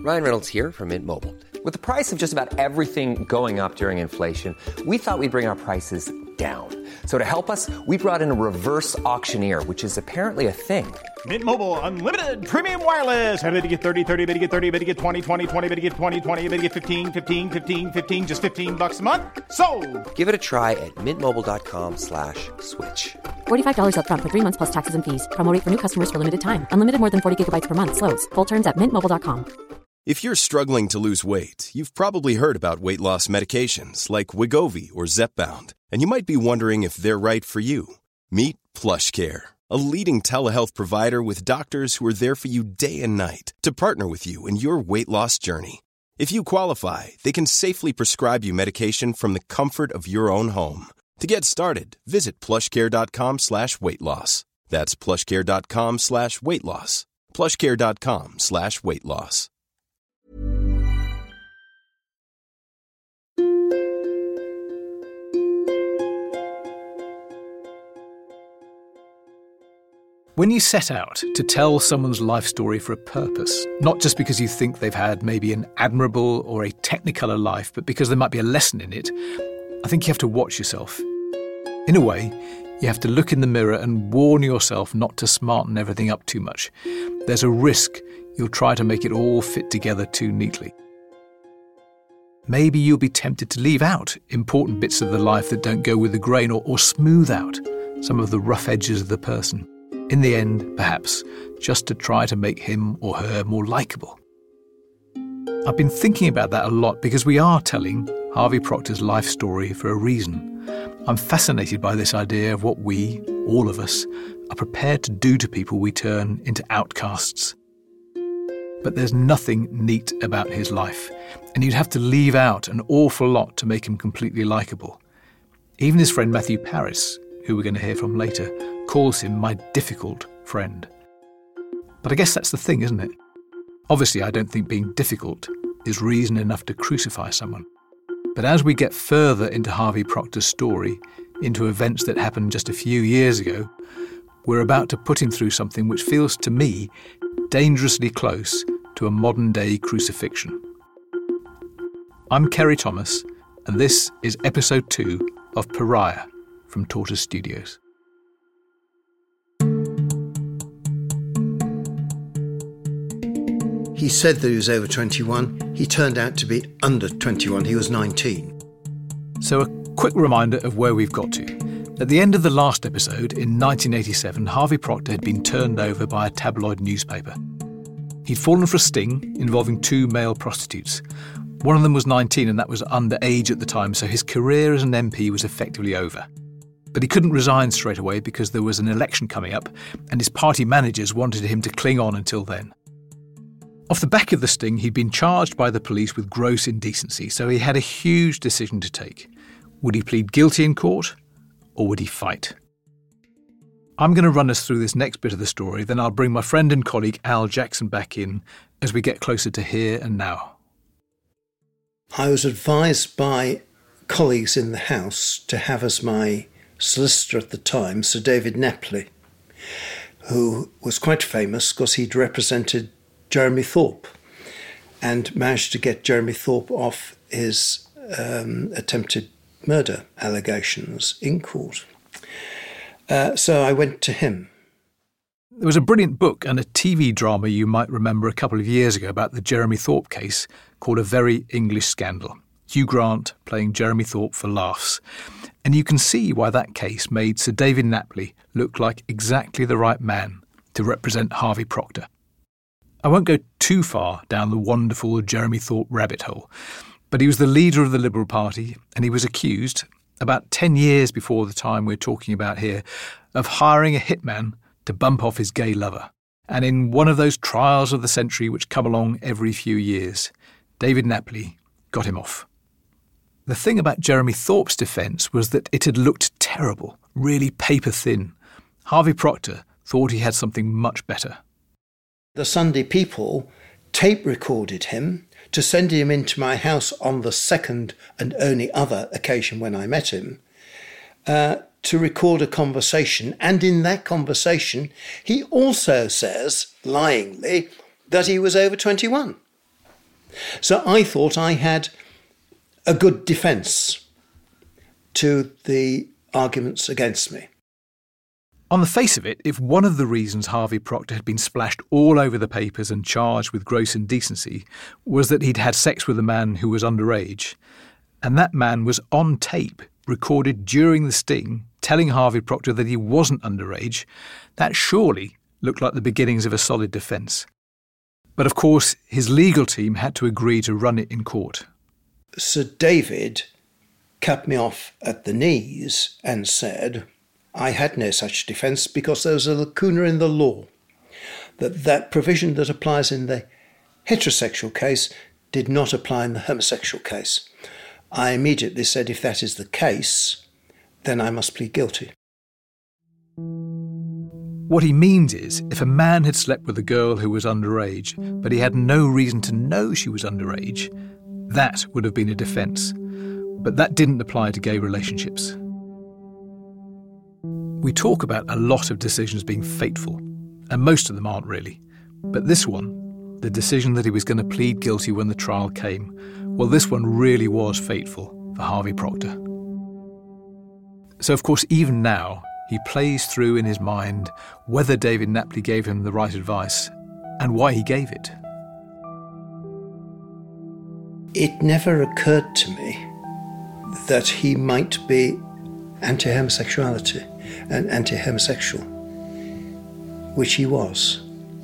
Ryan Reynolds here from Mint Mobile. With the price of just about everything going up during inflation, we thought we'd bring our prices down. So to help us, we brought in a reverse auctioneer, which is apparently a thing. Mint Mobile Unlimited Premium Wireless. How to get 30, 30, bit to get 30, bit to get 20, 20, 20, bit to get 20, 20, bit to get 15, 15, 15, 15, just $15 a month? Sold! Give it a try at mintmobile.com/switch. $45 up front for 3 months plus taxes and fees. Promo rate for new customers for limited time. Unlimited more than 40 gigabytes per month. Slows full terms at mintmobile.com. If you're struggling to lose weight, you've probably heard about weight loss medications like Wegovy or Zepbound, and you might be wondering if they're right for you. Meet PlushCare, a leading telehealth provider with doctors who are there for you day and night to partner with you in your weight loss journey. If you qualify, they can safely prescribe you medication from the comfort of your own home. To get started, visit plushcare.com/weight-loss. That's plushcare.com/weight-loss. plushcare.com/weight-loss. When you set out to tell someone's life story for a purpose, not just because you think they've had maybe an admirable or a technicolor life, but because there might be a lesson in it, I think you have to watch yourself. In a way, you have to look in the mirror and warn yourself not to smarten everything up too much. There's a risk you'll try to make it all fit together too neatly. Maybe you'll be tempted to leave out important bits of the life that don't go with the grain, or smooth out some of the rough edges of the person. In the end, perhaps, just to try to make him or her more likeable. I've been thinking about that a lot because we are telling Harvey Procter's life story for a reason. I'm fascinated by this idea of what we, all of us, are prepared to do to people we turn into outcasts. But there's nothing neat about his life, and you'd have to leave out an awful lot to make him completely likeable. Even his friend Matthew Paris, who we're going to hear from later, calls him my difficult friend. But I guess that's the thing, isn't it? Obviously, I don't think being difficult is reason enough to crucify someone. But as we get further into Harvey Procter's story, into events that happened just a few years ago, we're about to put him through something which feels to me dangerously close to a modern-day crucifixion. I'm Kerry Thomas, and this is episode 2 of Pariah from Tortoise Studios. He said that he was over 21. He turned out to be under 21. He was 19. So a quick reminder of where we've got to. At the end of the last episode, in 1987, Harvey Procter had been turned over by a tabloid newspaper. He'd fallen for a sting involving 2 male prostitutes. One of them was 19 and that was underage at the time, so his career as an MP was effectively over. But he couldn't resign straight away because there was an election coming up and his party managers wanted him to cling on until then. Off the back of the sting, he'd been charged by the police with gross indecency, so he had a huge decision to take. Would he plead guilty in court, or would he fight? I'm going to run us through this next bit of the story, then I'll bring my friend and colleague Al Jackson back in as we get closer to here and now. I was advised by colleagues in the House to have as my solicitor at the time Sir David Nepley, who was quite famous because he'd represented Jeremy Thorpe and managed to get Jeremy Thorpe off his attempted murder allegations in court. So I went to him. There was a brilliant book and a TV drama you might remember a couple of years ago about the Jeremy Thorpe case called A Very English Scandal. Hugh Grant playing Jeremy Thorpe for laughs. And you can see why that case made Sir David Nepley look like exactly the right man to represent Harvey Procter. I won't go too far down the wonderful Jeremy Thorpe rabbit hole, but he was the leader of the Liberal Party and he was accused, about 10 years before the time we're talking about here, of hiring a hitman to bump off his gay lover. And in one of those trials of the century which come along every few years, David Nepley got him off. The thing about Jeremy Thorpe's defence was that it had looked terrible, really paper-thin. Harvey Procter thought he had something much better. The Sunday People tape-recorded him to send him into my house on the second and only other occasion when I met him, to record a conversation. And in that conversation, he also says, lyingly, that he was over 21. So I thought I had a good defence to the arguments against me. On the face of it, if one of the reasons Harvey Procter had been splashed all over the papers and charged with gross indecency was that he'd had sex with a man who was underage, and that man was on tape, recorded during the sting, telling Harvey Procter that he wasn't underage, that surely looked like the beginnings of a solid defence. But of course, his legal team had to agree to run it in court. Sir David cut me off at the knees and said I had no such defence because there was a lacuna in the law, that provision that applies in the heterosexual case did not apply in the homosexual case. I immediately said, if that is the case, then I must plead guilty. What he means is, if a man had slept with a girl who was underage, but he had no reason to know she was underage, that would have been a defence. But that didn't apply to gay relationships. We talk about a lot of decisions being fateful, and most of them aren't really. But this one, the decision that he was going to plead guilty when the trial came, well, this one really was fateful for Harvey Procter. So, of course, even now, he plays through in his mind whether David Napley gave him the right advice and why he gave it. It never occurred to me that he might be anti-homosexuality and anti-homosexual, which he was.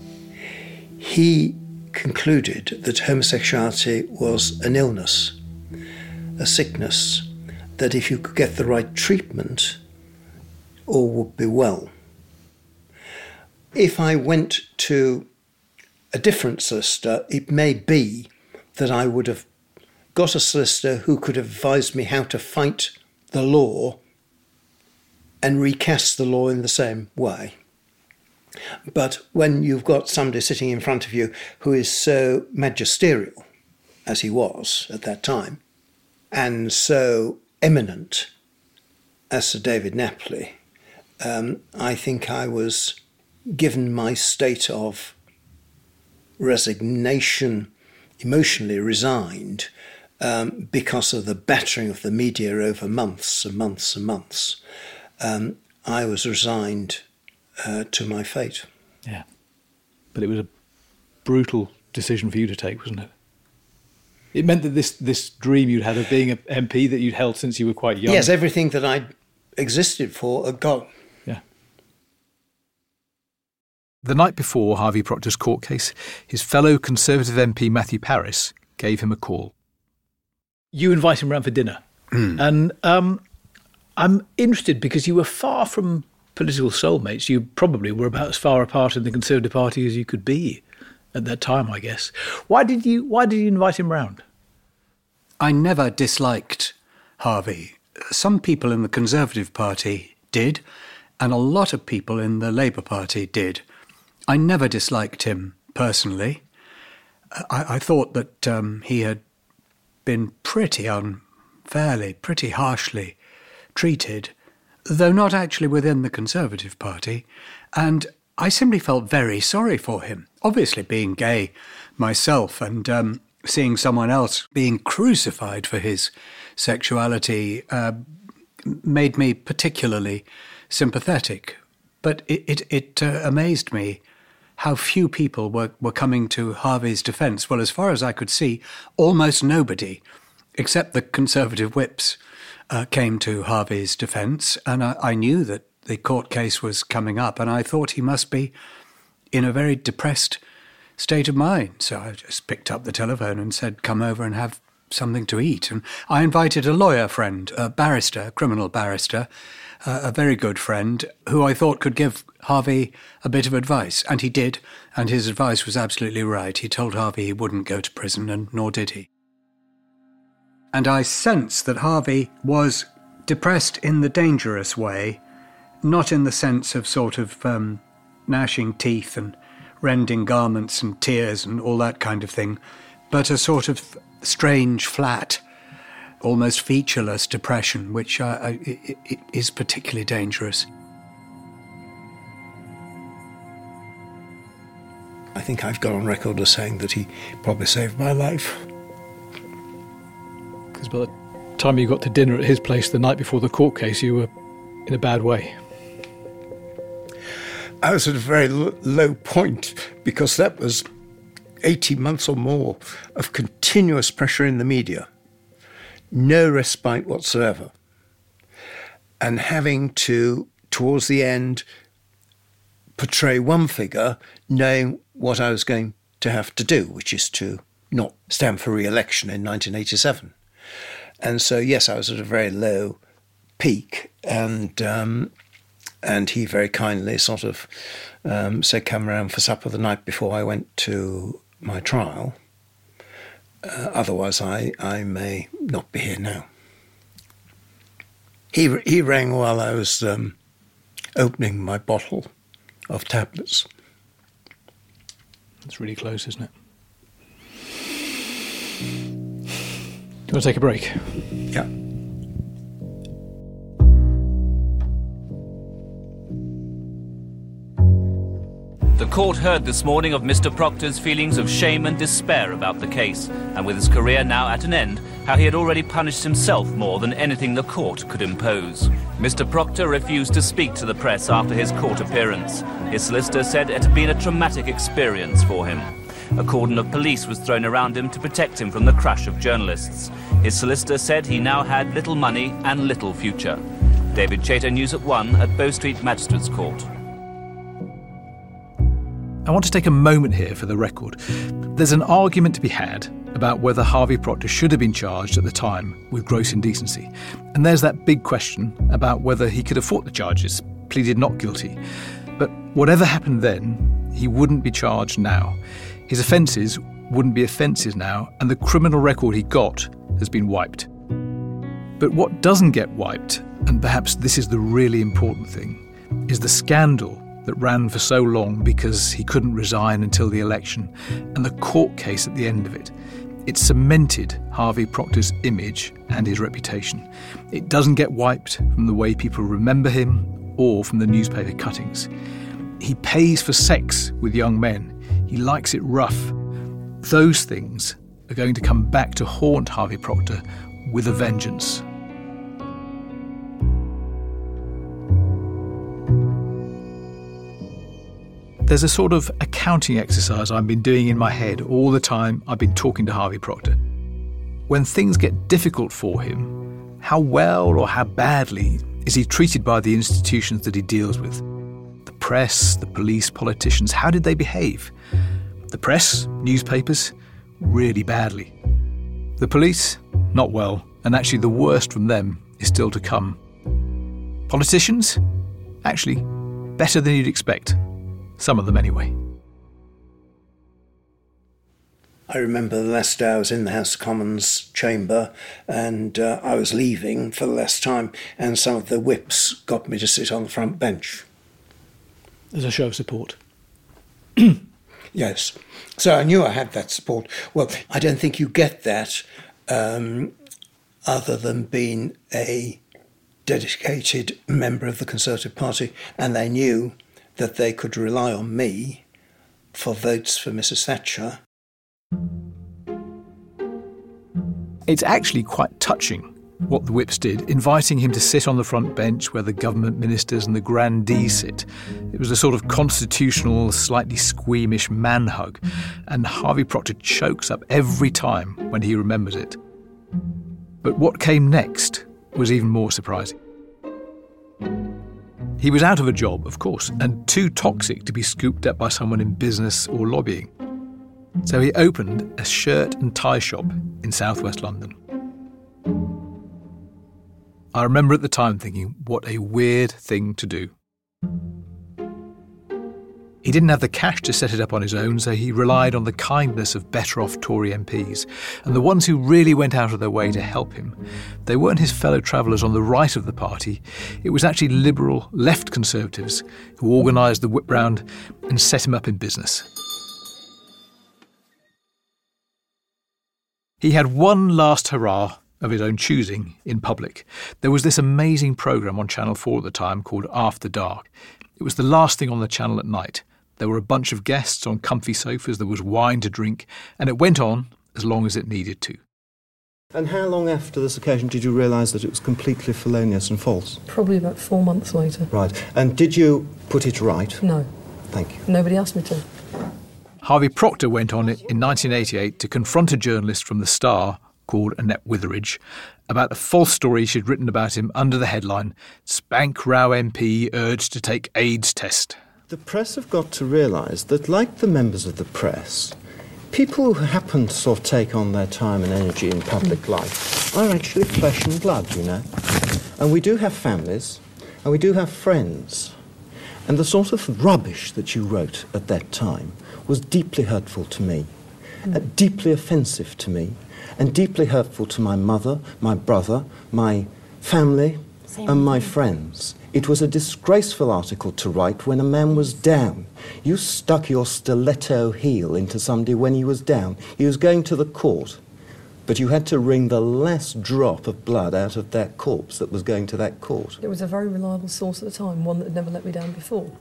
He concluded that homosexuality was an illness, a sickness, that if you could get the right treatment, all would be well. If I went to a different solicitor, it may be that I would have got a solicitor who could have advised me how to fight the law and recast the law in the same way. But when you've got somebody sitting in front of you who is so magisterial, as he was at that time, and so eminent as Sir David Napley, I think I was given my state of resignation, emotionally resigned, because of the battering of the media over months and months and months. I was resigned to my fate. Yeah. But it was a brutal decision for you to take, wasn't it? It meant that this dream you'd had of being an MP that you'd held since you were quite young. Yes, everything that I'd existed for had gone. Yeah. The night before Harvey Procter's court case, his fellow Conservative MP Matthew Parris gave him a call. You invite him round for dinner. And I'm interested because you were far from political soulmates. You probably were about as far apart in the Conservative Party as you could be at that time, I guess. Why did you invite him round? I never disliked Harvey. Some people in the Conservative Party did, and a lot of people in the Labour Party did. I never disliked him personally. I thought that he had been pretty unfairly, pretty harshly treated, though not actually within the Conservative Party, and I simply felt very sorry for him. Obviously, being gay myself and seeing someone else being crucified for his sexuality made me particularly sympathetic. But it amazed me how few people were coming to Harvey's defence. Well, as far as I could see, almost nobody, except the Conservative whips, came to Harvey's defence. And I knew that the court case was coming up, and I thought he must be in a very depressed state of mind. So I just picked up the telephone and said, come over and have something to eat. And I invited a lawyer friend, a barrister, a criminal barrister, a very good friend, who I thought could give Harvey a bit of advice. And he did, and his advice was absolutely right. He told Harvey he wouldn't go to prison, and nor did he. And I sensed that Harvey was depressed in the dangerous way, not in the sense of sort of gnashing teeth and rending garments and tears and all that kind of thing, but a sort of strange, flat, almost featureless depression, which is particularly dangerous. I think I've got on record as saying that he probably saved my life. Because by the time you got to dinner at his place the night before the court case, you were in a bad way. I was at a very low point, because that was 18 months or more of continuous pressure in the media. No respite whatsoever. And having to, towards the end, portray one figure, knowing what I was going to have to do, which is to not stand for re-election in 1987. And so, yes, I was at a very low peak, and he very kindly sort of said, come around for supper the night before I went to my trial. Otherwise, I may not be here now. He rang while I was opening my bottle of tablets. It's really close, isn't it? Do you want to take a break? Yeah. The court heard this morning of Mr. Proctor's feelings of shame and despair about the case, and with his career now at an end, how he had already punished himself more than anything the court could impose. Mr. Proctor refused to speak to the press after his court appearance. His solicitor said it had been a traumatic experience for him. A cordon of police was thrown around him to protect him from the crush of journalists. His solicitor said he now had little money and little future. David Chater, News at 1 at Bow Street Magistrates Court. I want to take a moment here for the record. There's an argument to be had about whether Harvey Proctor should have been charged at the time with gross indecency. And there's that big question about whether he could have fought the charges, pleaded not guilty. But whatever happened then, he wouldn't be charged now. His offences wouldn't be offences now, and the criminal record he got has been wiped. But what doesn't get wiped, and perhaps this is the really important thing, is the scandal that ran for so long because he couldn't resign until the election, and the court case at the end of it. It cemented Harvey Proctor's image and his reputation. It doesn't get wiped from the way people remember him or from the newspaper cuttings. He pays for sex with young men. He likes it rough. Those things are going to come back to haunt Harvey Proctor with a vengeance. There's a sort of accounting exercise I've been doing in my head all the time I've been talking to Harvey Proctor. When things get difficult for him, how well or how badly is he treated by the institutions that he deals with? The press, the police, politicians, how did they behave? The press, newspapers, really badly. The police, not well, and actually the worst from them is still to come. Politicians, actually better than you'd expect. Some of them anyway. I remember the last day I was in the House of Commons chamber, and I was leaving for the last time, and some of the whips got me to sit on the front bench. As a show of support. Yes. So I knew I had that support. Well, I don't think you get that other than being a dedicated member of the Conservative Party, and they knew that they could rely on me for votes for Mrs. Thatcher. It's actually quite touching what the whips did, inviting him to sit on the front bench where the government ministers and the grandees sit. It was a sort of constitutional, slightly squeamish man hug, and Harvey Proctor chokes up every time when he remembers it. But what came next was even more surprising. He was out of a job, of course, and too toxic to be scooped up by someone in business or lobbying. So he opened a shirt and tie shop in southwest London. I remember at the time thinking, what a weird thing to do. He didn't have the cash to set it up on his own, so he relied on the kindness of better-off Tory MPs. And the ones who really went out of their way to help him, they weren't his fellow travellers on the right of the party. It was actually liberal left Conservatives who organised the whip round and set him up in business. He had one last hurrah of his own choosing in public. There was this amazing programme on Channel 4 at the time called After Dark. It was the last thing on the channel at night. There were a bunch of guests on comfy sofas, there was wine to drink, and it went on as long as it needed to. And how long after this occasion did you realise that it was completely felonious and false? Probably about 4 months later. Right. And did you put it right? No. Thank you. Nobody asked me to. Harvey Procter went on it in 1988 to confront a journalist from The Star called Annette Witheridge about the false story she'd written about him under the headline, Spank Rao MP urged to take AIDS test. The press have got to realise that, like the members of the press, people who happen to sort of take on their time and energy in public life are actually flesh and blood, you know. And we do have families, and we do have friends. And the sort of rubbish that you wrote at that time was deeply hurtful to me, deeply offensive to me, and deeply hurtful to my mother, my brother, my family, and my friends. It was a disgraceful article to write when a man was down. You stuck your stiletto heel into somebody when he was down. He was going to the court, but you had to wring the last drop of blood out of that corpse that was going to that court. It was a very reliable source at the time, one that had never let me down before.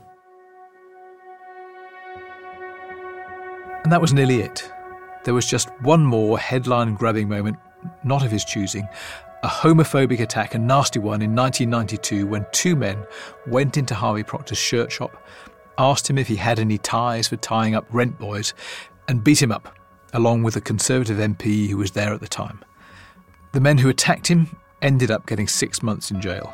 And that was nearly it. There was just one more headline-grabbing moment, not of his choosing, a homophobic attack, a nasty one, in 1992 when two men went into Harvey Procter's shirt shop, asked him if he had any ties for tying up rent boys, and beat him up, along with a Conservative MP who was there at the time. The men who attacked him ended up getting 6 months in jail.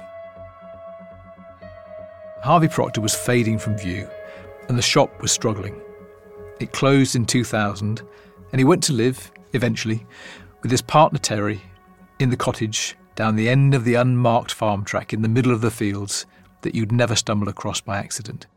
Harvey Procter was fading from view, and the shop was struggling. It closed in 2000, and he went to live, eventually, with his partner Terry, in the cottage down the end of the unmarked farm track in the middle of the fields that you'd never stumble across by accident.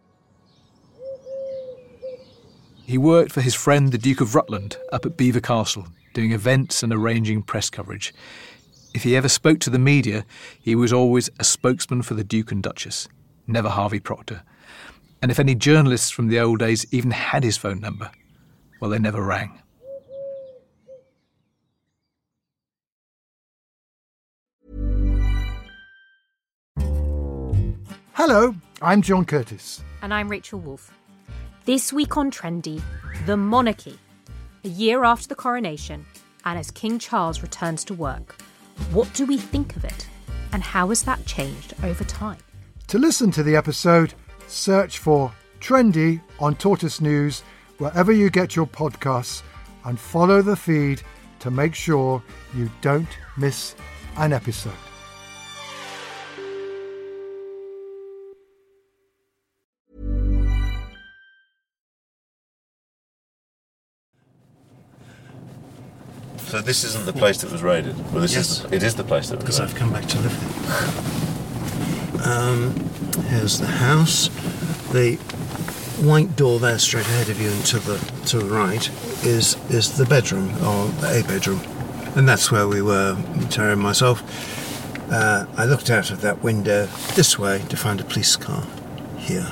He worked for his friend the Duke of Rutland up at Belvoir Castle, doing events and arranging press coverage. If he ever spoke to the media, he was always a spokesman for the Duke and Duchess, never Harvey Procter. And if any journalists from the old days even had his phone number, well, they never rang. Hello, I'm John Curtis. And I'm Rachel Wolfe. This week on Trendy, the monarchy. A year after the coronation, and as King Charles returns to work, what do we think of it? And how has that changed over time? To listen to the episode, search for Trendy on Tortoise News, wherever you get your podcasts, and follow the feed to make sure you don't miss an episode. So this isn't the place that was raided? Well, it is the place that was because raided. I've come back to live there. Here's the house. The white door there straight ahead of you and to the right is the bedroom, or a bedroom. And that's where we were, Terry and myself. I looked out of that window this way to find a police car here.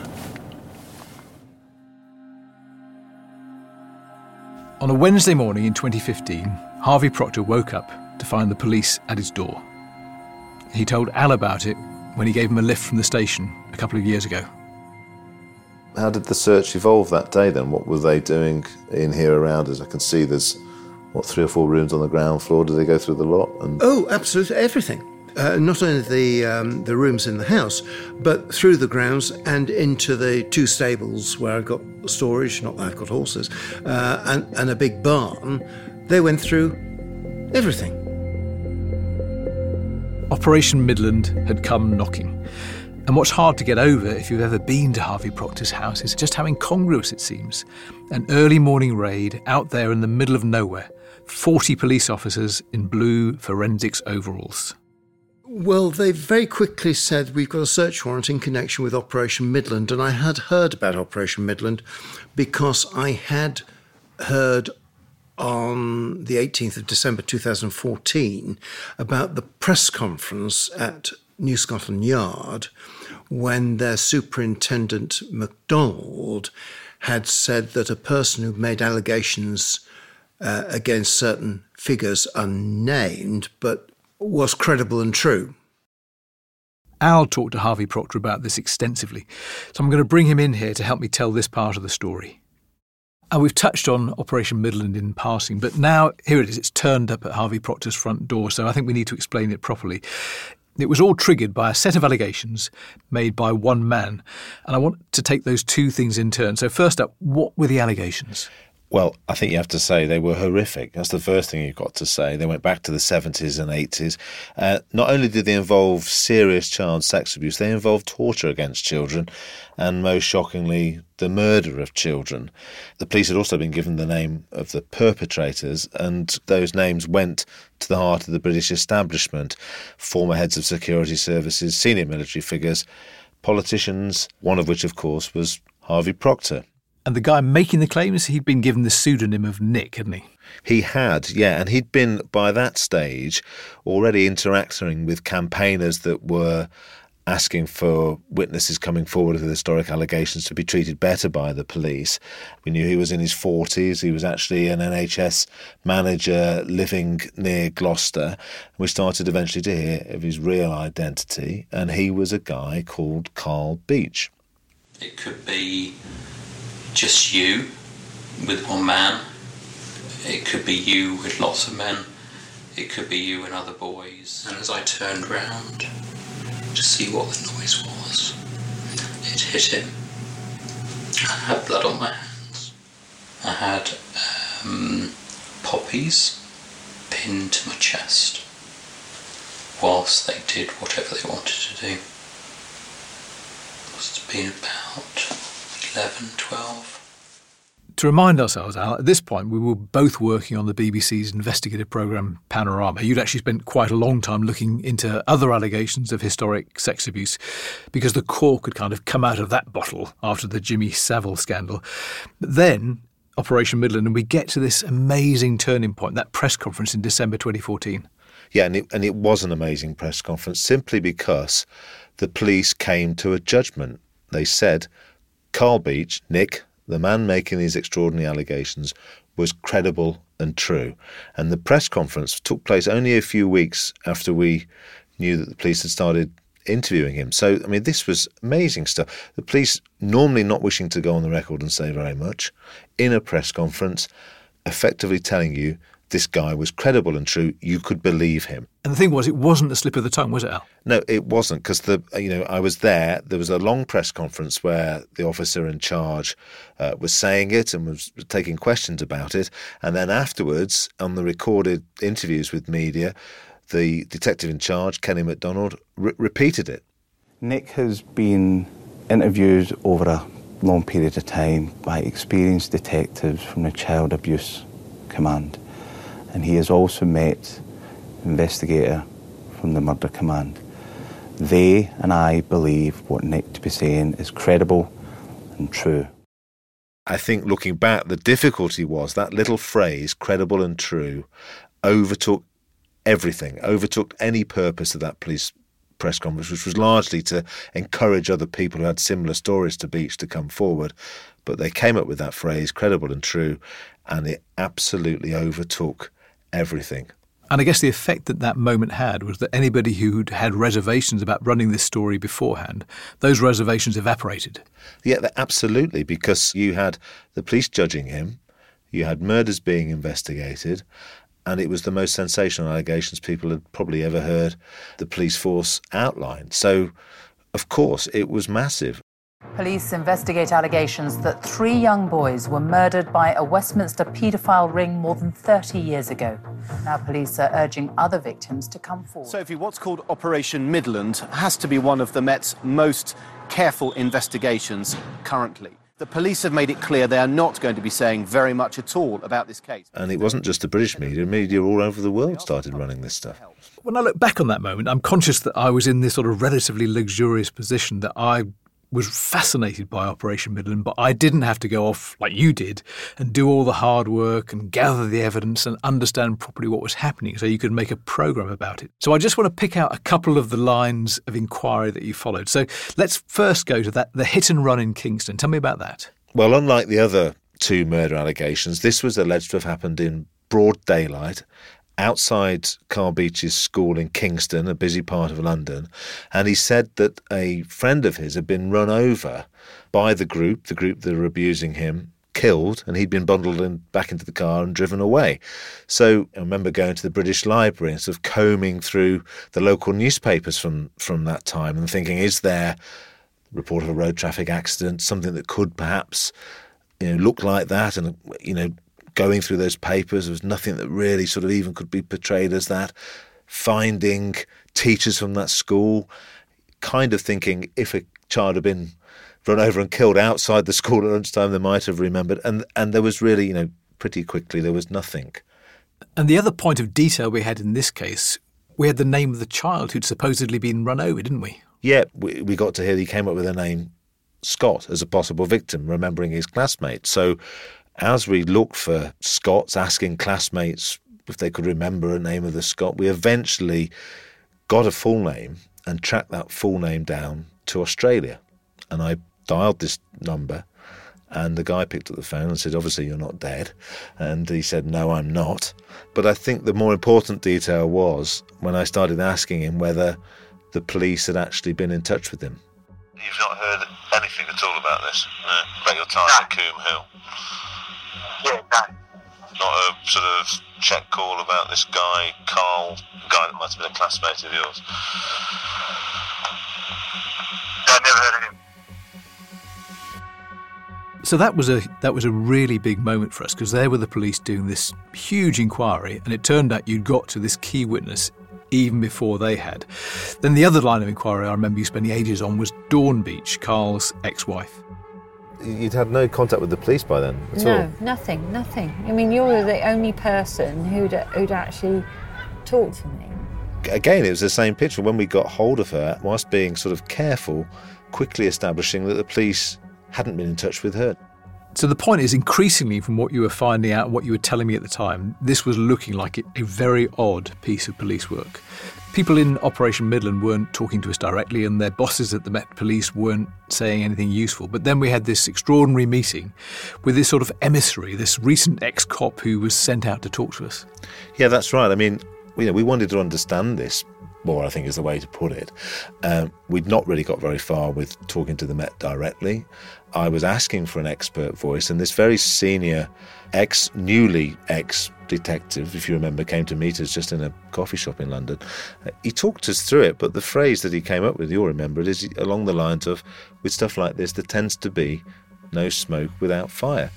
On a Wednesday morning in 2015, Harvey Procter woke up to find the police at his door. He told Al about it when he gave him a lift from the station a couple of years ago. How did the search evolve that day then? What were they doing in here around us? I can see there's, 3 or 4 rooms on the ground floor. Did they go through the lot? Oh, absolutely, everything. Not only the rooms in the house, but through the grounds and into the 2 stables where I've got storage, not that I've got horses, and a big barn. They went through everything. Operation Midland had come knocking. And what's hard to get over if you've ever been to Harvey Procter's house is just how incongruous it seems. An early morning raid out there in the middle of nowhere, 40 police officers in blue forensics overalls. Well, they very quickly said we've got a search warrant in connection with Operation Midland, and I had heard about Operation Midland because I had heard on the 18th of December 2014 about the press conference at New Scotland Yard when their superintendent MacDonald had said that a person who made allegations against certain figures unnamed but was credible and true. Al talked to Harvey Procter about this extensively, so I'm going to bring him in here to help me tell this part of the story. And we've touched on Operation Midland in passing, but now here it is. It's turned up at Harvey Procter's front door, so I think we need to explain it properly. It was all triggered by a set of allegations made by one man, and I want to take those two things in turn. So first up, what were the allegations? Well, I think you have to say they were horrific. That's the first thing you've got to say. They went back to the 70s and 80s. Not only did they involve serious child sex abuse, they involved torture against children and, most shockingly, the murder of children. The police had also been given the name of the perpetrators, and those names went to the heart of the British establishment: former heads of security services, senior military figures, politicians, one of which, of course, was Harvey Procter. And the guy making the claims, he'd been given the pseudonym of Nick, hadn't he? He had, yeah, and he'd been, by that stage, already interacting with campaigners that were asking for witnesses coming forward with historic allegations to be treated better by the police. We knew he was in his 40s. He was actually an NHS manager living near Gloucester. We started eventually to hear of his real identity, and he was a guy called Carl Beech. It could be just you with one man. It could be you with lots of men. It could be you and other boys. And as I turned round to see what the noise was, it hit him. I had blood on my hands. I had poppies pinned to my chest whilst they did whatever they wanted to do. It must have been about 11, 12. To remind ourselves, Al, at this point we were both working on the BBC's investigative programme Panorama. You'd actually spent quite a long time looking into other allegations of historic sex abuse because the cork had kind of come out of that bottle after the Jimmy Savile scandal. But then Operation Midland, and we get to this amazing turning point, that press conference in December 2014. Yeah, and it was an amazing press conference simply because the police came to a judgment. They said Carl Beech, Nick, the man making these extraordinary allegations, was credible and true. And the press conference took place only a few weeks after we knew that the police had started interviewing him. So, I mean, this was amazing stuff. The police, normally not wishing to go on the record and say very much, in a press conference, effectively telling you this guy was credible and true. You could believe him. And the thing was, it wasn't a slip of the tongue, was it, Al? No, it wasn't, because I was there. There was a long press conference where the officer in charge was saying it and was taking questions about it. And then afterwards, on the recorded interviews with media, the detective in charge, Kenny MacDonald, repeated it. Nick has been interviewed over a long period of time by experienced detectives from the Child Abuse Command. And he has also met an investigator from the Murder Command. They and I believe what Nick to be saying is credible and true. I think looking back, the difficulty was that little phrase, credible and true, overtook everything, overtook any purpose of that police press conference, which was largely to encourage other people who had similar stories to Beech to come forward. But they came up with that phrase, credible and true, and it absolutely overtook everything. And I guess the effect that moment had was that anybody who'd had reservations about running this story beforehand, those reservations evaporated. Yeah, absolutely, because you had the police judging him, you had murders being investigated, and it was the most sensational allegations people had probably ever heard the police force outline. So, of course, it was massive. Police investigate allegations that 3 young boys were murdered by a Westminster paedophile ring more than 30 years ago. Now police are urging other victims to come forward. Sophie, what's called Operation Midland has to be one of the Met's most careful investigations currently. The police have made it clear they are not going to be saying very much at all about this case. And it wasn't just the British media all over the world started running this stuff. When I look back on that moment, I'm conscious that I was in this sort of relatively luxurious position, that I was fascinated by Operation Midland, but I didn't have to go off like you did and do all the hard work and gather the evidence and understand properly what was happening so you could make a programme about it. So I just want to pick out a couple of the lines of inquiry that you followed. So let's first go to the hit and run in Kingston. Tell me about that. Well, unlike the other 2 murder allegations, this was alleged to have happened in broad daylight outside Carl Beech's school in Kingston, a busy part of London, and he said that a friend of his had been run over by the group that were abusing him, killed, and he'd been bundled back into the car and driven away. So I remember going to the British Library and sort of combing through the local newspapers from that time and thinking, is there a report of a road traffic accident, something that could perhaps look like that? And going through those papers, there was nothing that really sort of even could be portrayed as that. Finding teachers from that school, kind of thinking if a child had been run over and killed outside the school at lunchtime, they might have remembered. And there was really, pretty quickly, there was nothing. And the other point of detail we had in this case, we had the name of the child who'd supposedly been run over, didn't we? Yeah, we got to hear he came up with the name Scott as a possible victim, remembering his classmates. So as we looked for Scots, asking classmates if they could remember a name of the Scott, we eventually got a full name and tracked that full name down to Australia. And I dialed this number, and the guy picked up the phone and said, obviously you're not dead. And he said, no, I'm not. But I think the more important detail was when I started asking him whether the police had actually been in touch with him. You've not heard anything at all about this? No? About your time at Coombe Hill? Yeah, no. Not a sort of check call about this guy, Carl, a guy that might have been a classmate of yours? No, I never heard of him. So that was a really big moment for us, because there were the police doing this huge inquiry, and it turned out you'd got to this key witness even before they had. Then the other line of inquiry I remember you spending ages on was Dawn Beech, Carl's ex-wife. You'd had no contact with the police by then at all? No, nothing. I mean, you're the only person who'd actually talked to me. Again, it was the same picture. When we got hold of her, whilst being sort of careful, quickly establishing that the police hadn't been in touch with her. So the point is, increasingly from what you were finding out, what you were telling me at the time, this was looking like a very odd piece of police work. People in Operation Midland weren't talking to us directly, and their bosses at the Met Police weren't saying anything useful. But then we had this extraordinary meeting with this sort of emissary, this recent ex-cop who was sent out to talk to us. Yeah, that's right. I mean, we wanted to understand this more, I think is the way to put it. We'd not really got very far with talking to the Met directly. I was asking for an expert voice, and this very senior newly ex-detective, if you remember, came to meet us just in a coffee shop in London. He talked us through it, but the phrase that he came up with, you'll remember it, is along the lines of, with stuff like this, there tends to be no smoke without fire.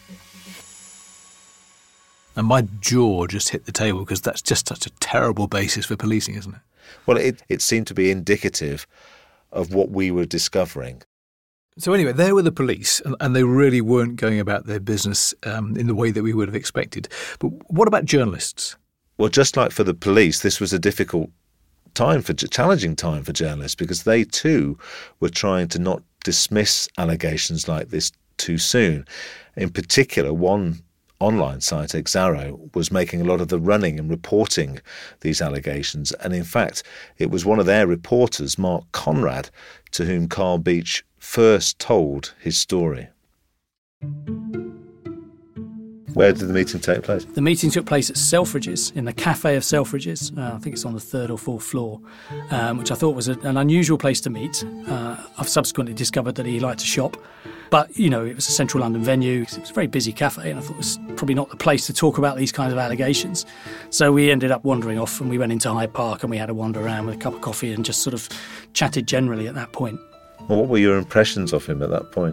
And my jaw just hit the table, because that's just such a terrible basis for policing, isn't it? Well, it seemed to be indicative of what we were discovering. So anyway, there were the police, and they really weren't going about their business in the way that we would have expected. But what about journalists? Well, just like for the police, this was a difficult time, challenging time for journalists, because they too were trying to not dismiss allegations like this too soon. In particular, one online site, Exaro, was making a lot of the running and reporting these allegations. And in fact, it was one of their reporters, Mark Conrad, to whom Carl Beech first told his story. Where did the meeting take place? The meeting took place at Selfridges, in the Cafe of Selfridges. I think it's on the 3rd or 4th floor, which I thought was an unusual place to meet. I've subsequently discovered that he liked to shop. But, it was a central London venue. It was a very busy cafe, and I thought it was probably not the place to talk about these kinds of allegations. So we ended up wandering off, and we went into Hyde Park, and we had a wander around with a cup of coffee and just sort of chatted generally at that point. Well, what were your impressions of him at that point?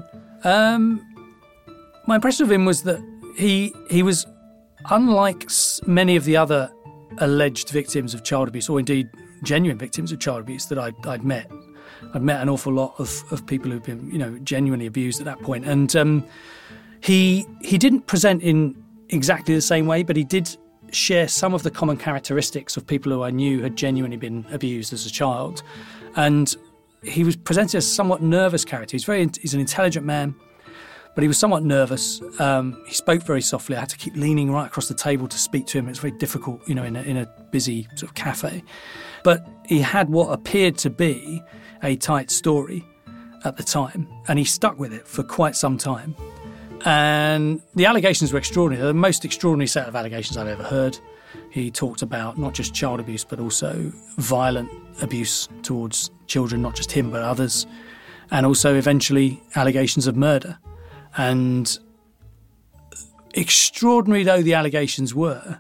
My impression of him was that he was unlike many of the other alleged victims of child abuse, or indeed genuine victims of child abuse that I'd met. I'd met an awful lot of people who've been, genuinely abused at that point. And he didn't present in exactly the same way, but he did share some of the common characteristics of people who I knew had genuinely been abused as a child. And he was presented as a somewhat nervous character. He's an intelligent man, but he was somewhat nervous. He spoke very softly. I had to keep leaning right across the table to speak to him. It was very difficult, in a busy sort of cafe. But he had what appeared to be a tight story at the time, and he stuck with it for quite some time. And the allegations were extraordinary. They're the most extraordinary set of allegations I've ever heard. He talked about not just child abuse, but also violent abuse towards children, not just him, but others, and also eventually allegations of murder. And extraordinary though the allegations were,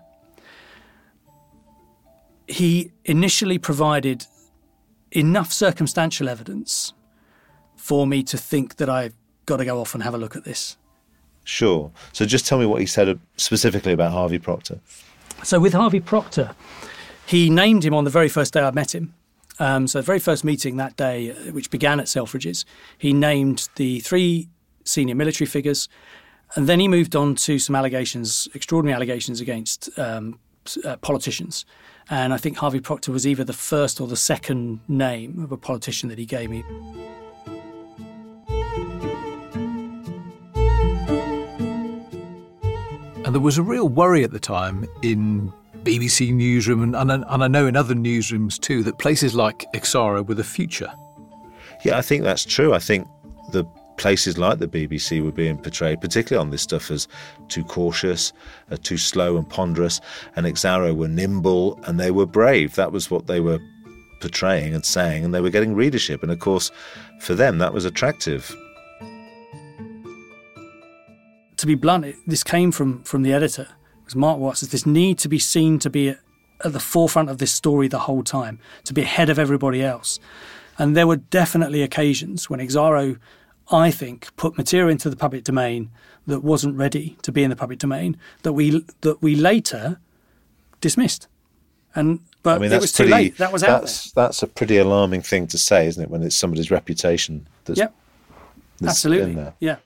he initially provided enough circumstantial evidence for me to think that I've got to go off and have a look at this. Sure. So just tell me what he said specifically about Harvey Proctor. So with Harvey Proctor, he named him on the very first day I met him. So the very first meeting that day, which began at Selfridges, he named the 3 senior military figures, and then he moved on to some allegations, extraordinary allegations against politicians. And I think Harvey Proctor was either the first or the second name of a politician that he gave me. And there was a real worry at the time in BBC newsroom and I know in other newsrooms too that places like Exaro were the future. Yeah, I think that's true. I think the places like the BBC were being portrayed, particularly on this stuff, as too cautious, too slow and ponderous, and Exaro were nimble and they were brave. That was what they were portraying and saying, and they were getting readership. And of course, for them, that was attractive. To be blunt, this came from the editor, because Mark Watts has this need to be seen to be at the forefront of this story the whole time, to be ahead of everybody else. And there were definitely occasions when Exaro, I think, put material into the public domain that wasn't ready to be in the public domain, that we later dismissed. But it was too late. That was out there. That's a pretty alarming thing to say, isn't it, when it's somebody's reputation that's absolutely in there. Yeah.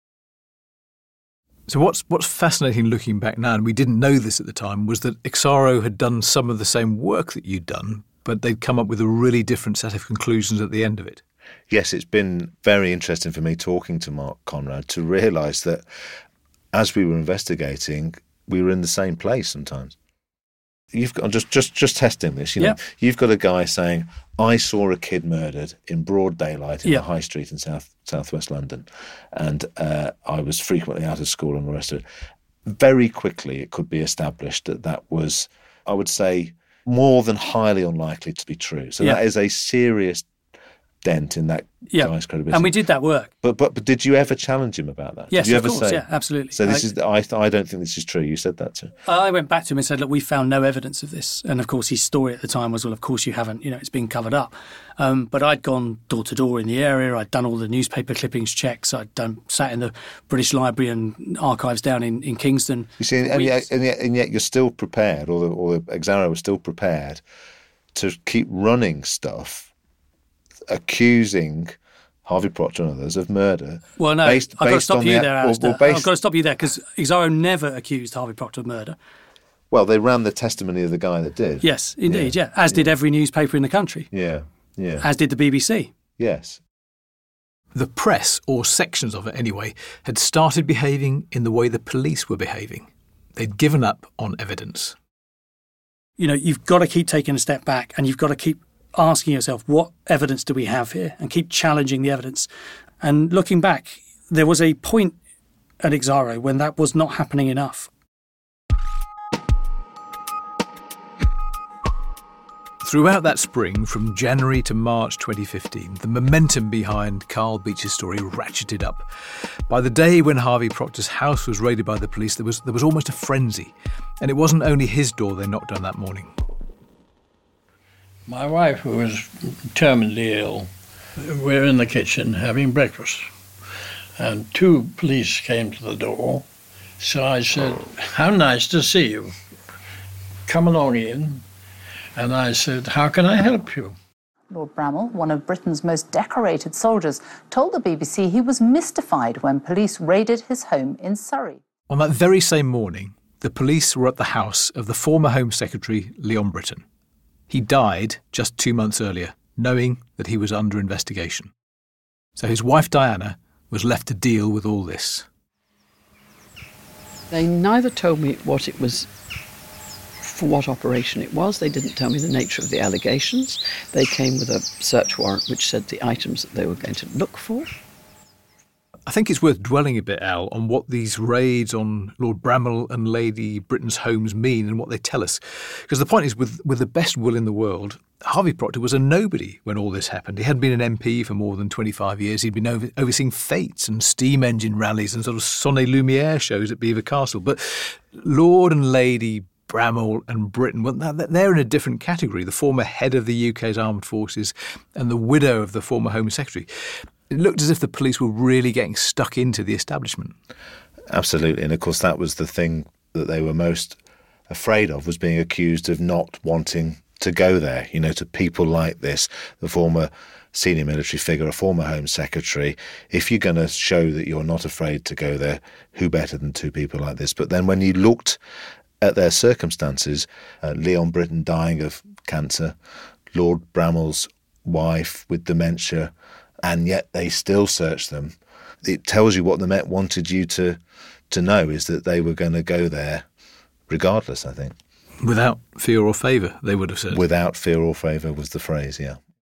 So what's fascinating looking back now, and we didn't know this at the time, was that Exaro had done some of the same work that you'd done, but they'd come up with a really different set of conclusions at the end of it. Yes, it's been very interesting for me talking to Mark Conrad to realise that as we were investigating, we were in the same place sometimes. You've got just testing this, you know. You've got a guy saying, I saw a kid murdered in broad daylight in the high street in southwest London, and I was frequently out of school and the rest of it. Very quickly, it could be established that was, I would say, more than highly unlikely to be true. So that is a serious dent in that guy's credibility. And we did that work. But did you ever challenge him about that? Yes, did you of ever course, say, yeah, absolutely. So this is, I don't think this is true. You said that too. I went back to him and said, look, we found no evidence of this. And of course, his story at the time was, well, of course you haven't, it's been covered up. But I'd gone door to door in the area. I'd done all the newspaper clippings checks. Sat in the British Library and Archives down in Kingston. You see, and yet you're still prepared, or the Exaro was still prepared to keep running stuff accusing Harvey Proctor and others of murder. Well, no, I've got to stop you there, Alistair. I've got to stop you there, because Exaro never accused Harvey Proctor of murder. Well, they ran the testimony of the guy that did. Yes, indeed, as did every newspaper in the country. Yeah. As did the BBC. Yes. The press, or sections of it anyway, had started behaving in the way the police were behaving. They'd given up on evidence. You've got to keep taking a step back, and you've got to keep asking yourself, what evidence do we have here? And keep challenging the evidence. And looking back, there was a point at Exaro when that was not happening enough. Throughout that spring, from January to March 2015, the momentum behind Carl Beech's story ratcheted up. By the day when Harvey Proctor's house was raided by the police, there was almost a frenzy. And it wasn't only his door they knocked on that morning. My wife, who was terminally ill, we're in the kitchen having breakfast, and 2 police came to the door. So I said, how nice to see you. Come along in. And I said, how can I help you? Lord Bramall, one of Britain's most decorated soldiers, told the BBC he was mystified when police raided his home in Surrey. On that very same morning, the police were at the house of the former Home Secretary, Leon Brittan. He died just 2 months earlier, knowing that he was under investigation. So his wife Diana was left to deal with all this. They neither told me what it was, for what operation it was. They didn't tell me the nature of the allegations. They came with a search warrant which said the items that they were going to look for. I think it's worth dwelling a bit, Al, on what these raids on Lord Bramall and Lady Britton's homes mean and what they tell us. Because the point is, with the best will in the world, Harvey Procter was a nobody when all this happened. He hadn't been an MP for more than 25 years. He'd been overseeing fetes and steam engine rallies and sort of Sonnet Lumiere shows at Belvoir Castle. But Lord and Lady Bramall and Britton, well, they're in a different category. The former head of the UK's armed forces and the widow of the former Home Secretary. It looked as if the police were really getting stuck into the establishment. Absolutely. And of course, that was the thing that they were most afraid of, was being accused of not wanting to go there. You know, to people like this, the former senior military figure, a former Home Secretary, if you're going to show that you're not afraid to go there, who better than two people like this? But then when you looked at their circumstances, Leon Britton dying of cancer, Lord Bramall's wife with dementia, and yet they still searched them. It tells you what the Met wanted you to know, is that they were going to go there regardless, I think. Without fear or favour, they would have said. Without fear or favour was the phrase, yeah.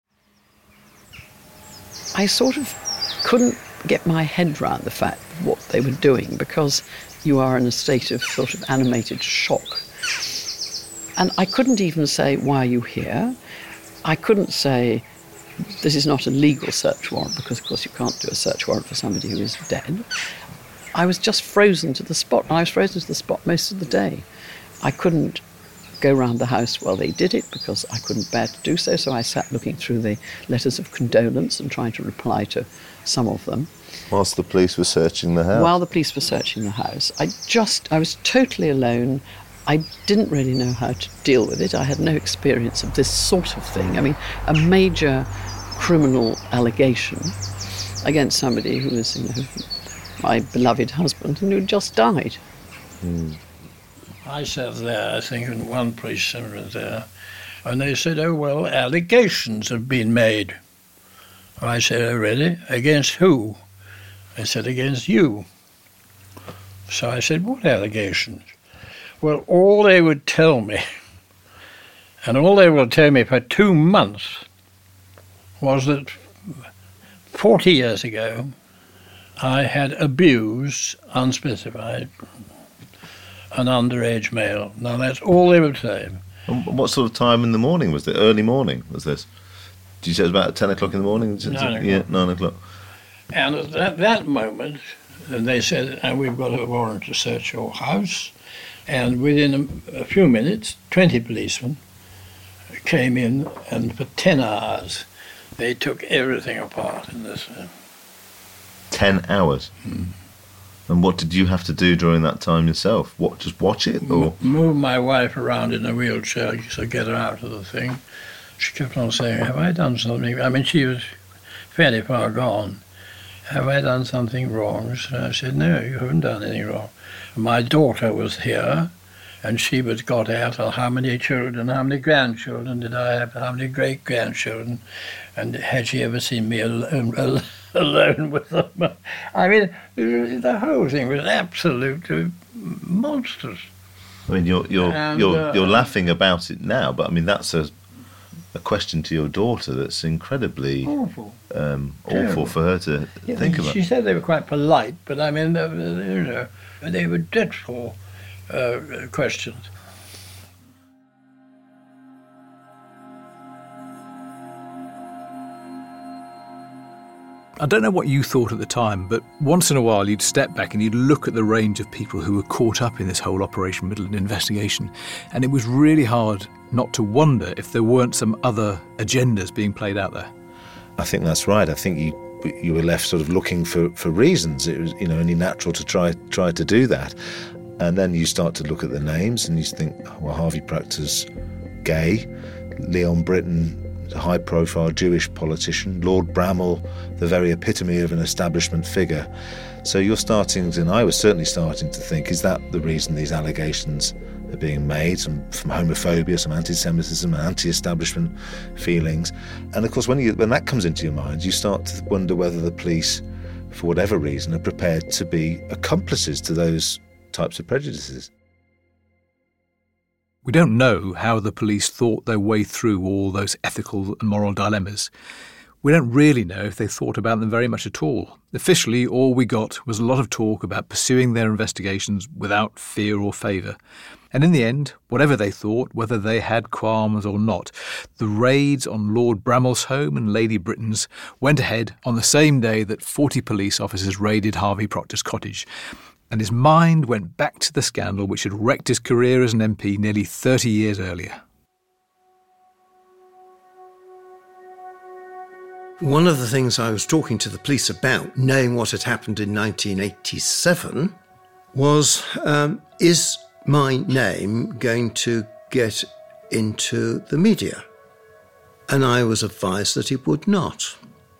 I sort of couldn't get my head round the fact of what they were doing, because you are in a state of sort of animated shock. And I couldn't even say, why are you here? I couldn't say, this is not a legal search warrant, because, of course, you can't do a search warrant for somebody who is dead. I was just frozen to the spot, and I was frozen to the spot most of the day. I couldn't go round the house while they did it, because I couldn't bear to do so, so I sat looking through the letters of condolence and trying to reply to some of them. Whilst the police were searching the house? While the police were searching the house. I was totally alone. I didn't really know how to deal with it. I had no experience of this sort of thing. I mean, a major criminal allegation against somebody who was, you know, my beloved husband and who had just died. I sat there, I think, in one police seminar there, and they said, oh, well, allegations have been made. I said, oh, really? Against who? They said, against you. So I said, what allegations? Well, all they would tell me, and all they will tell me for 2 months, was that 40 years ago I had abused, unspecified, an underage male. Now, that's all they would say. And what sort of time in the morning was it? Early morning was this? Did you say it was about 10 o'clock in the morning? 9 o'clock. Yeah, 9 o'clock. And at that moment, they said, we've got a warrant to search your house. And within a few minutes, 20 policemen came in, and for 10 hours they took everything apart in this. 10 hours? And what did you have to do during that time yourself? What, just watch it? Or move my wife around in a wheelchair to get her out of the thing. She kept on saying, have I done something? I mean, she was fairly far gone. Have I done something wrong? So I said, no, you haven't done anything wrong. My daughter was here, and she was got out how many children, how many grandchildren did I have, how many great-grandchildren, and had she ever seen me alone with them? I mean, the whole thing was absolutely monstrous. I mean, you're laughing about it now, but I mean, that's a question to your daughter that's incredibly awful for her to think about. She said they were quite polite, but I mean, you know, they were dreadful questions. I don't know what you thought at the time, but once in a while you'd step back and you'd look at the range of people who were caught up in this whole Operation Midland investigation, and it was really hard not to wonder if there weren't some other agendas being played out there. I think that's right. I think you were left sort of looking for reasons. It was, you know, only natural to try to do that. And then you start to look at the names and you think, well, Harvey Procter's gay, Leon Britton, a high-profile Jewish politician, Lord Bramall, the very epitome of an establishment figure. So you're starting to, and I was certainly starting to think, is that the reason these allegations are being made, some homophobia, some anti-Semitism, anti-establishment feelings? And of course, when that comes into your mind, you start to wonder whether the police, for whatever reason, are prepared to be accomplices to those types of prejudices. We don't know how the police thought their way through all those ethical and moral dilemmas. We don't really know if they thought about them very much at all. Officially, all we got was a lot of talk about pursuing their investigations without fear or favour. And in the end, whatever they thought, whether they had qualms or not, the raids on Lord Bramall's home and Lady Britton's went ahead on the same day that 40 police officers raided Harvey Proctor's cottage. And his mind went back to the scandal which had wrecked his career as an MP nearly 30 years earlier. One of the things I was talking to the police about, knowing what had happened in 1987, was, is my name going to get into the media? And I was advised that it would not.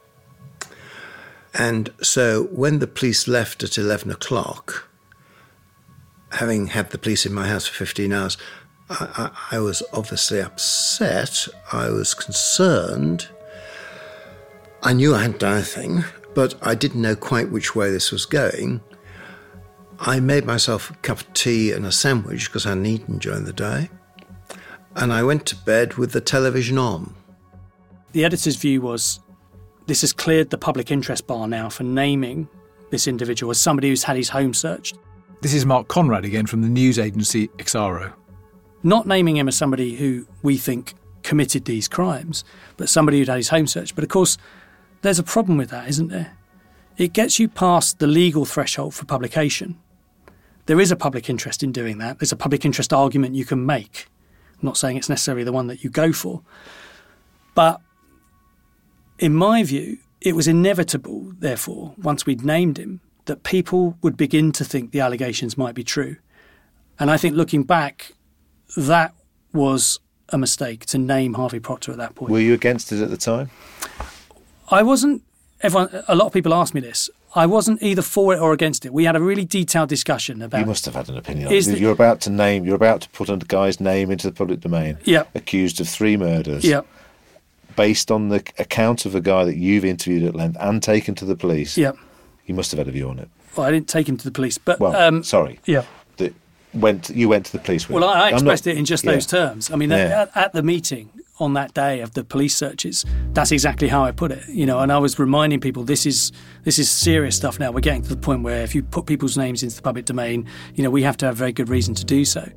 And so when the police left at 11 o'clock, having had the police in my house for 15 hours, I was obviously upset. I was concerned. I knew I hadn't done anything, but I didn't know quite which way this was going. I made myself a cup of tea and a sandwich because I hadn't eaten during the day, and I went to bed with the television on. The editor's view was, this has cleared the public interest bar now for naming this individual as somebody who's had his home searched. This is Mark Conrad again from the news agency Exaro. Not naming him as somebody who we think committed these crimes, but somebody who'd had his home searched. But of course, there's a problem with that, isn't there? It gets you past the legal threshold for publication. There is a public interest in doing that. There's a public interest argument you can make. I'm not saying it's necessarily the one that you go for. But in my view, it was inevitable, therefore, once we'd named him, that people would begin to think the allegations might be true. And I think looking back, that was a mistake to name Harvey Proctor at that point. Were you against it at the time? I wasn't. A lot of people ask me this. I wasn't either for it or against it. We had a really detailed discussion about. You must have had an opinion on it. You're about to put a guy's name into the public domain. Yep. Accused of 3 murders. Yep. Based on the account of a guy that you've interviewed at length and taken to the police. Yep. You must have had a view on it. Well, I didn't take him to the police, but sorry. Yeah. You went to the police with. Well, I expressed it in just those terms. I mean, at the meeting on that day of the police searches, that's exactly how I put it. You know, and I was reminding people this is serious stuff now. We're getting to the point where if you put people's names into the public domain, you know, we have to have very good reason to do so.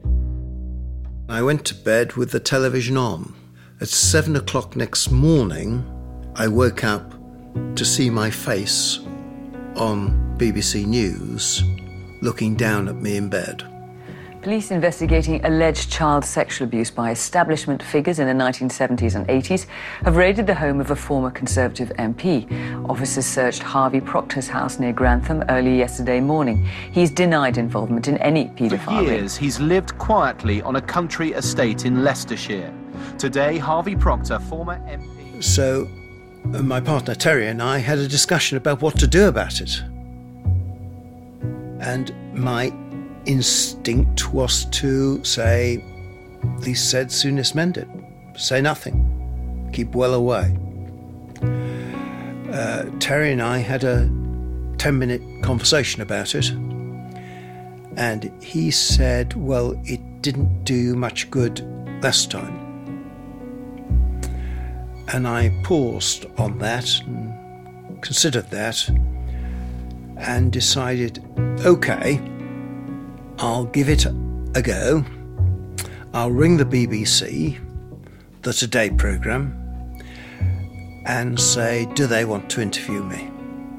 I went to bed with the television on. At 7 o'clock next morning, I woke up to see my face on BBC News looking down at me in bed. Police investigating alleged child sexual abuse by establishment figures in the 1970s and 80s have raided the home of a former Conservative MP. Officers searched Harvey Proctor's house near Grantham early yesterday morning. He's denied involvement in any paedophile. For years, he's lived quietly on a country estate in Leicestershire. Today, Harvey Proctor, former MP... So, my partner Terry and I had a discussion about what to do about it. And my instinct was to say, least said, soonest mended. Say nothing. Keep well away. Terry and I had a 10-minute conversation about it. And he said, well, it didn't do you much good last time. And I paused on that and considered that and decided, OK, I'll give it a go. I'll ring the BBC, the Today programme, and say, do they want to interview me?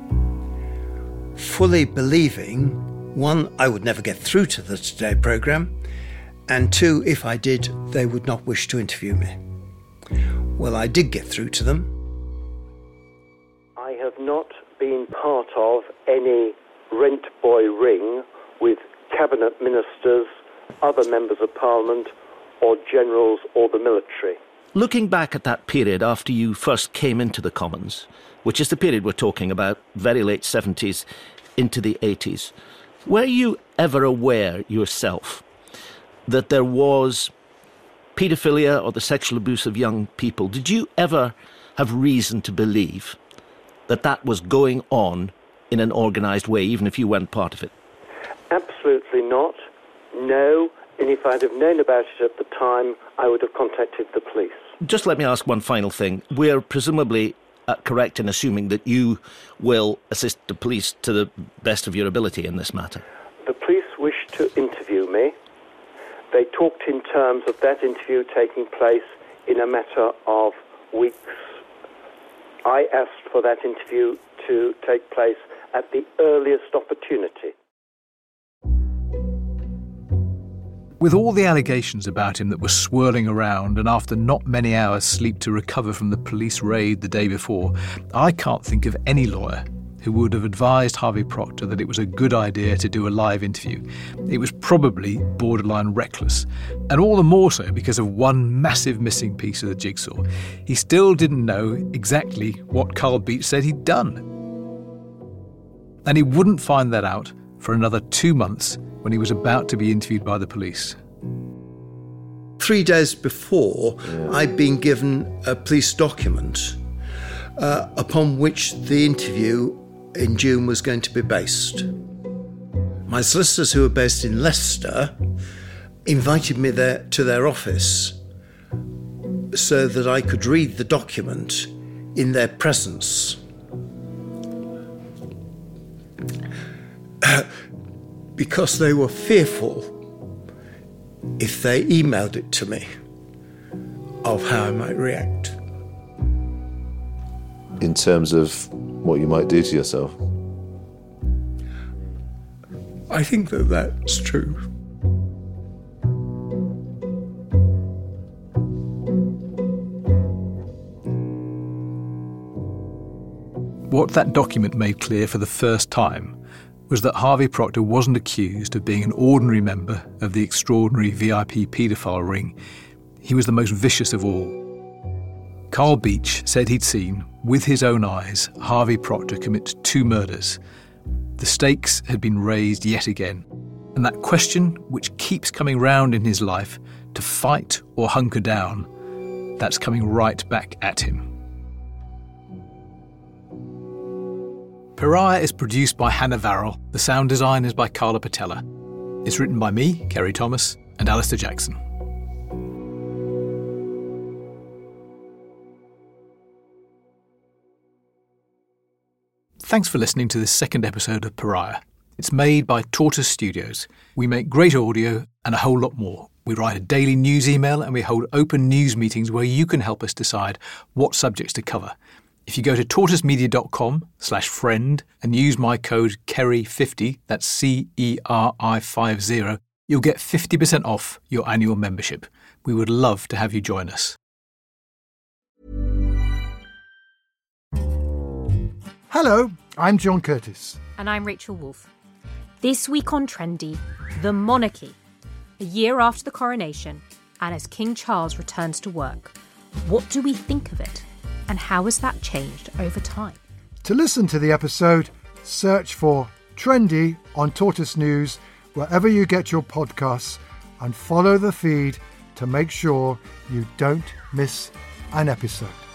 Fully believing, 1, I would never get through to the Today programme, and 2, if I did, they would not wish to interview me. Well, I did get through to them. I have not been part of any rent boy ring with cabinet ministers, other members of parliament, or generals or the military. Looking back at that period after you first came into the Commons, which is the period we're talking about, very late 70s into the 80s, were you ever aware yourself that there was paedophilia or the sexual abuse of young people? Did you ever have reason to believe that that was going on in an organised way, even if you weren't part of it? Absolutely not. No. And if I'd have known about it at the time, I would have contacted the police. Just let me ask one final thing. We're presumably correct in assuming that you will assist the police to the best of your ability in this matter? The police wished to interview me. They talked in terms of that interview taking place in a matter of weeks. I asked for that interview to take place at the earliest opportunity. With all the allegations about him that were swirling around, and after not many hours' sleep to recover from the police raid the day before, I can't think of any lawyer who would have advised Harvey Proctor that it was a good idea to do a live interview. It was probably borderline reckless, and all the more so because of one massive missing piece of the jigsaw. He still didn't know exactly what Carl Beech said he'd done. And he wouldn't find that out for another 2 months when he was about to be interviewed by the police. 3 days before, I'd been given a police document upon which the interview in June was going to be based. My solicitors, who were based in Leicester, invited me there to their office so that I could read the document in their presence. Because they were fearful, if they emailed it to me, of how I might react. In terms of what you might do to yourself? I think that that's true. What that document made clear for the first time was that Harvey Proctor wasn't accused of being an ordinary member of the extraordinary VIP paedophile ring. He was the most vicious of all. Carl Beech said he'd seen, with his own eyes, Harvey Proctor commit 2 murders. The stakes had been raised yet again, and that question, which keeps coming round in his life, to fight or hunker down, that's coming right back at him. Pariah is produced by Hannah Varrell. The sound design is by Carla Patella. It's written by me, Kerry Thomas, and Alistair Jackson. Thanks for listening to this second episode of Pariah. It's made by Tortoise Studios. We make great audio and a whole lot more. We write a daily news email and we hold open news meetings where you can help us decide what subjects to cover. If you go to tortoisemedia.com/friend and use my code KERRY50, that's CERI50, you'll get 50% off your annual membership. We would love to have you join us. Hello, I'm John Curtis. And I'm Rachel Wolfe. This week on Trendy, the monarchy. A year after the coronation, and as King Charles returns to work, what do we think of it? And how has that changed over time? To listen to the episode, search for Trendy on Tortoise News wherever you get your podcasts and follow the feed to make sure you don't miss an episode.